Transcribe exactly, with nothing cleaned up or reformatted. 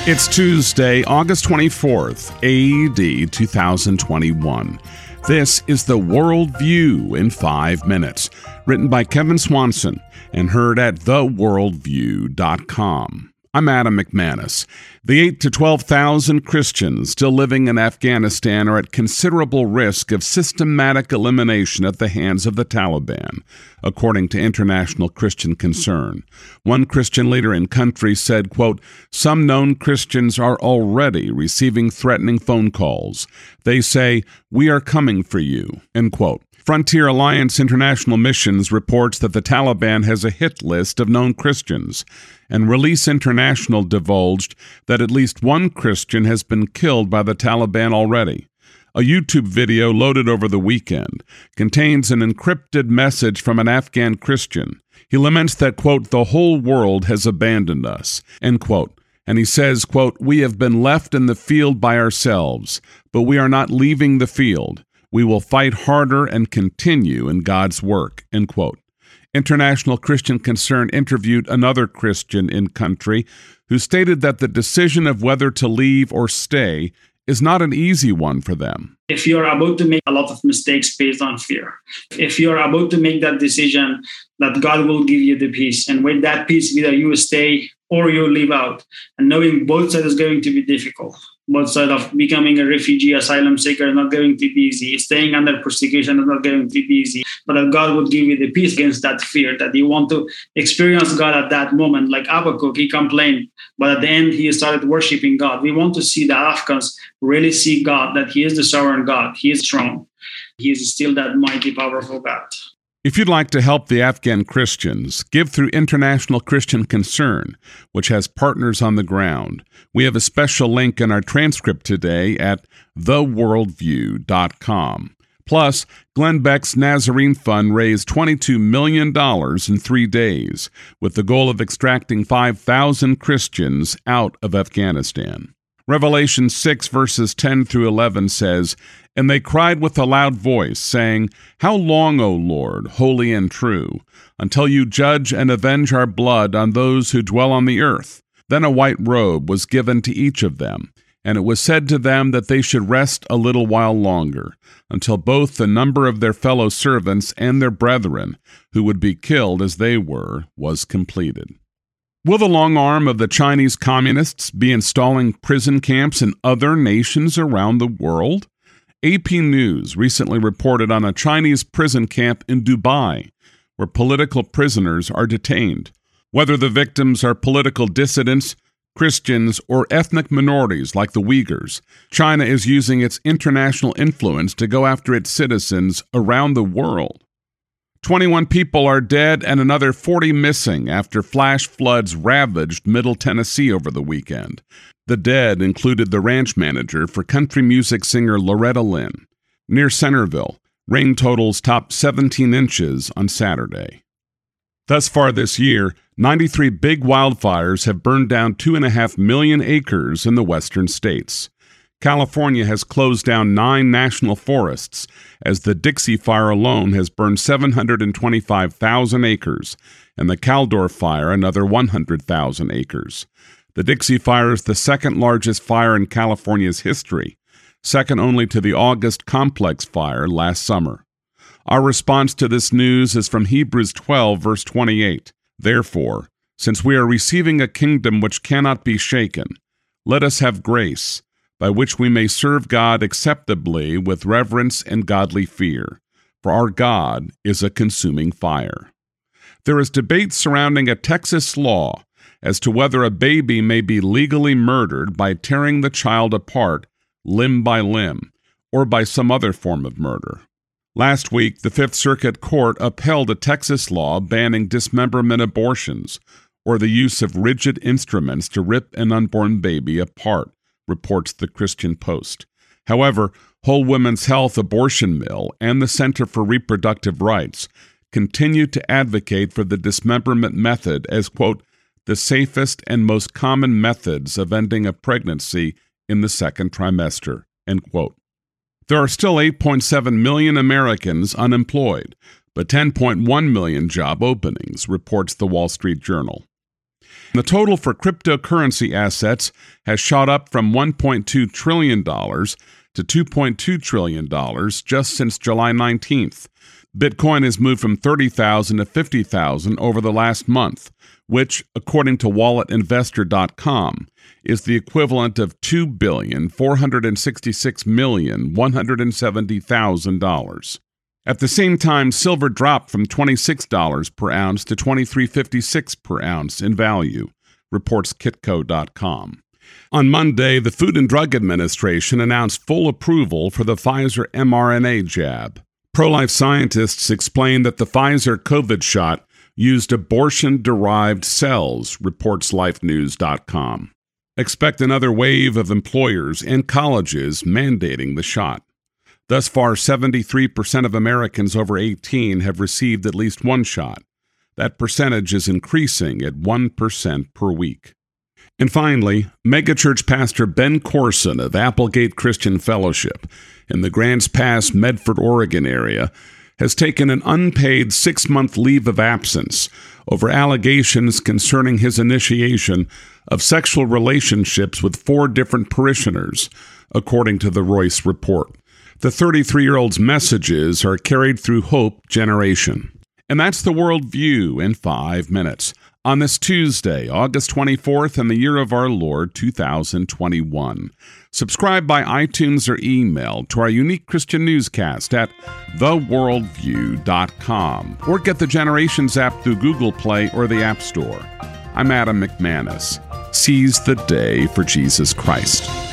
It's Tuesday, August twenty-fourth, A D two thousand twenty-one. This is The World View in five minutes, written by Kevin Swanson and heard at the world view dot com. I'm Adam McManus. The eight to twelve thousand Christians still living in Afghanistan are at considerable risk of systematic elimination at the hands of the Taliban, according to International Christian Concern. One Christian leader in country said, quote, "Some known Christians are already receiving threatening phone calls. They say, 'We are coming for you,'" end quote. Frontier Alliance International Missions reports that the Taliban has a hit list of known Christians, and Release International divulged that at least one Christian has been killed by the Taliban already. A YouTube video loaded over the weekend contains an encrypted message from an Afghan Christian. He laments that, quote, "the whole world has abandoned us," end quote. And he says, quote, "We have been left in the field by ourselves, but we are not leaving the field. We will fight harder and continue in God's work," end quote. International Christian Concern interviewed another Christian in country who stated that the decision of whether to leave or stay is not an easy one for them. If you're about to make a lot of mistakes based on fear, if you're about to make that decision, that God will give you the peace. And with that peace, either you stay or you leave out. And knowing both sides is going to be difficult. Both sides of becoming a refugee, asylum seeker is not going to be easy. Staying under persecution is not going to be easy. But that God would give you the peace against that fear, that you want to experience God at that moment. Like Habakkuk, he complained, but at the end, he started worshiping God. We want to see the Afghans really see God, that he is the sovereign God. He is strong. He is still that mighty, powerful God. If you'd like to help the Afghan Christians, give through International Christian Concern, which has partners on the ground. We have a special link in our transcript today at the world view dot com. Plus, Glenn Beck's Nazarene Fund raised twenty-two million dollars in three days, with the goal of extracting five thousand Christians out of Afghanistan. Revelation six, verses ten through eleven says, "And they cried with a loud voice, saying, 'How long, O Lord, holy and true, until you judge and avenge our blood on those who dwell on the earth?' Then a white robe was given to each of them, and it was said to them that they should rest a little while longer, until both the number of their fellow servants and their brethren, who would be killed as they were, was completed." Will the long arm of the Chinese communists be installing prison camps in other nations around the world? A P News recently reported on a Chinese prison camp in Dubai, where political prisoners are detained. Whether the victims are political dissidents, Christians, or ethnic minorities like the Uyghurs, China is using its international influence to go after its citizens around the world. twenty-one people are dead and another forty missing after flash floods ravaged Middle Tennessee over the weekend. The dead included the ranch manager for country music singer Loretta Lynn. Near Centerville, rain totals topped seventeen inches on Saturday. Thus far this year, ninety-three big wildfires have burned down two and a half million acres in the western states. California has closed down nine national forests, as the Dixie Fire alone has burned seven hundred twenty-five thousand acres, and the Caldor Fire another one hundred thousand acres. The Dixie Fire is the second largest fire in California's history, second only to the August Complex Fire last summer. Our response to this news is from Hebrews twelve, verse twenty-eight. "Therefore, since we are receiving a kingdom which cannot be shaken, let us have grace, by which we may serve God acceptably with reverence and godly fear, for our God is a consuming fire." There is debate surrounding a Texas law as to whether a baby may be legally murdered by tearing the child apart limb by limb, or by some other form of murder. Last week, the Fifth Circuit Court upheld a Texas law banning dismemberment abortions, or the use of rigid instruments to rip an unborn baby apart, reports the Christian Post. However, Whole Women's Health Abortion Mill and the Center for Reproductive Rights continue to advocate for the dismemberment method as, quote, the safest and most common methods of ending a pregnancy in the second trimester, end quote. There are still eight point seven million Americans unemployed, but ten point one million job openings, reports the Wall Street Journal. The total for cryptocurrency assets has shot up from one point two trillion dollars to two point two trillion dollars just since July nineteenth. Bitcoin has moved from thirty thousand dollars to fifty thousand dollars over the last month, which, according to wallet investor dot com, is the equivalent of two billion four hundred sixty-six million one hundred seventy thousand dollars. At the same time, silver dropped from twenty-six dollars per ounce to twenty-three dollars and fifty-six cents per ounce in value, reports Kitco dot com. On Monday, the Food and Drug Administration announced full approval for the Pfizer mRNA jab. Pro-life scientists explained that the Pfizer COVID shot used abortion-derived cells, reports Life News dot com. Expect another wave of employers and colleges mandating the shot. Thus far, seventy-three percent of Americans over eighteen have received at least one shot. That percentage is increasing at one percent per week. And finally, megachurch pastor Ben Corson of Applegate Christian Fellowship in the Grants Pass, Medford, Oregon area has taken an unpaid six-month leave of absence over allegations concerning his initiation of sexual relationships with four different parishioners, according to the Royce Report. The thirty-three-year-old's messages are carried through Hope Generation. And that's the World View in five minutes on this Tuesday, August twenty-fourth, in the year of our Lord, two thousand twenty-one. Subscribe by iTunes or email to our unique Christian newscast at the world view dot com or get the Generations app through Google Play or the App Store. I'm Adam McManus. Seize the day for Jesus Christ.